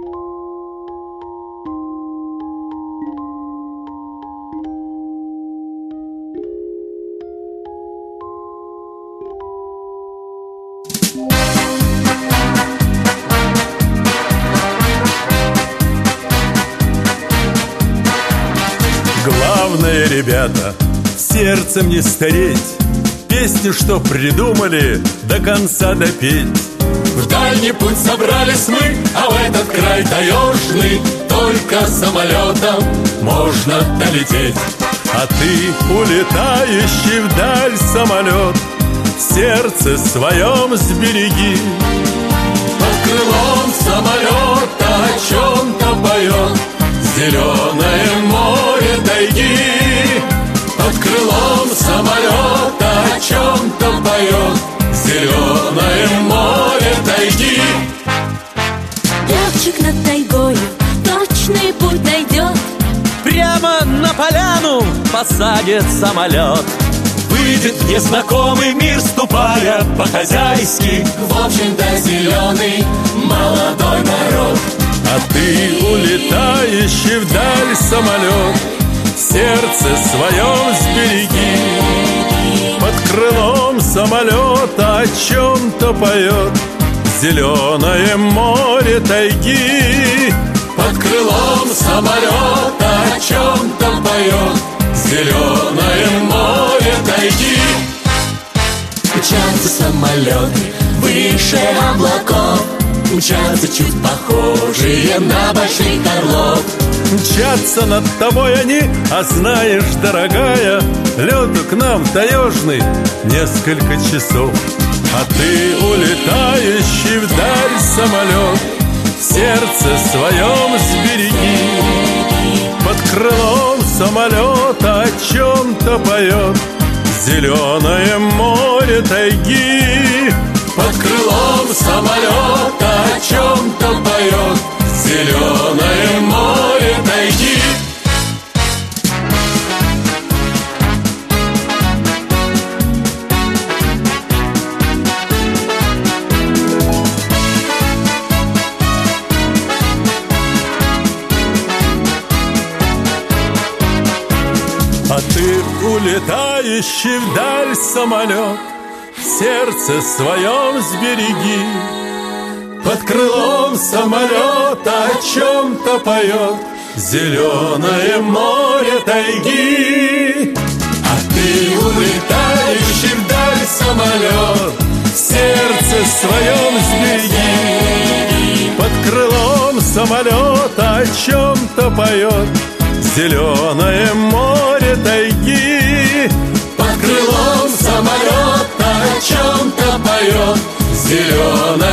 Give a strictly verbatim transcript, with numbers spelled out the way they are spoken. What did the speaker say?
Главное, ребята, сердцем не стареть, песню, что придумали, до конца допеть. В дальний путь собрались мы, а в этот край таежный только самолетом можно долететь. А ты, улетающий вдаль самолет, в сердце своем сбереги. Под крылом самолета о чем-то поет зеленое море тайги. Под крылом самолета о чем-то поет зеленое море тайги. Летчик над тайгою точный путь найдет, прямо на поляну посадит самолет. Выйдет в незнакомый мир, ступая по-хозяйски. В общем-то зеленый молодой народ. А ты, улетающий вдаль самолет, в сердце своем сбереги. Под крылом самолета о чем-то поет зеленое море тайги. Под крылом самолета о чем-то поет зеленое море тайги. Мчатся самолеты выше облаков, мчатся чуть похожие на больших орлов. Мчатся над тобой они, а знаешь, дорогая, лету к нам таежный несколько часов. А ты, улетающий вдаль самолет, в сердце своем сбереги. Под крылом самолета о чем-то поет зеленое море тайги. Под крылом самолета о чем-то поет зеленое море тайги. А ты, улетающий вдаль самолет, в сердце своем сбереги. Под крылом самолета о чем-то поет зеленое море тайги. А ты, улетающий вдаль самолет, в сердце своем сбереги. Под крылом самолета о чем-то поет зеленое море тайги. Под крылом самолета о чем-то поет зеленое